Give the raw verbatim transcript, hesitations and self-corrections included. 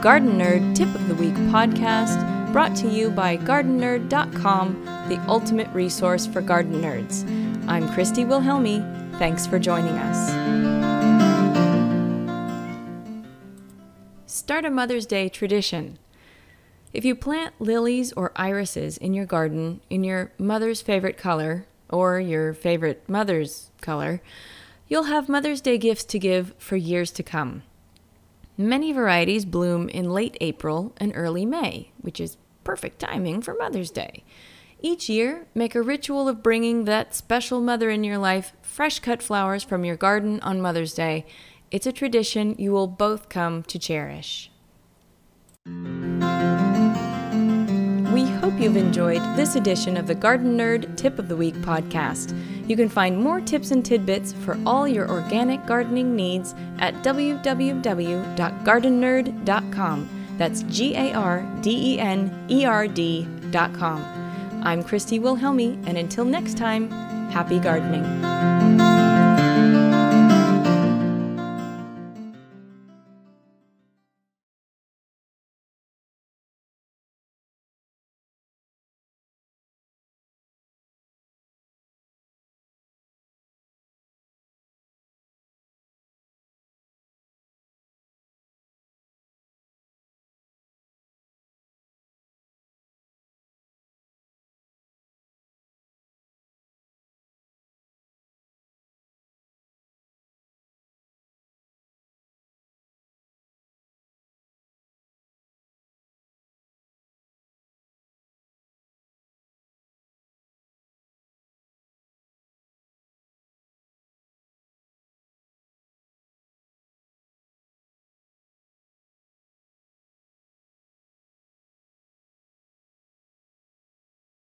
Garden Nerd Tip of the Week podcast, brought to you by garden nerd dot com, the ultimate resource for garden nerds. I'm Christy Wilhelmi. Thanks for joining us. Start a Mother's Day tradition. If you plant lilies or irises in your garden in your mother's favorite color, or your favorite mother's color, you'll have Mother's Day gifts to give for years to come. Many varieties bloom in late April and early May, which is perfect timing for Mother's Day. Each year, make a ritual of bringing that special mother in your life fresh cut flowers from your garden on Mother's Day. It's a tradition you will both come to cherish. We hope you've enjoyed this edition of the Garden Nerd Tip of the Week podcast. You can find more tips and tidbits for all your organic gardening needs at w w w dot garden nerd dot com. That's G A R D E N E R D dot com. I'm Christy Wilhelmi, and until next time, happy gardening.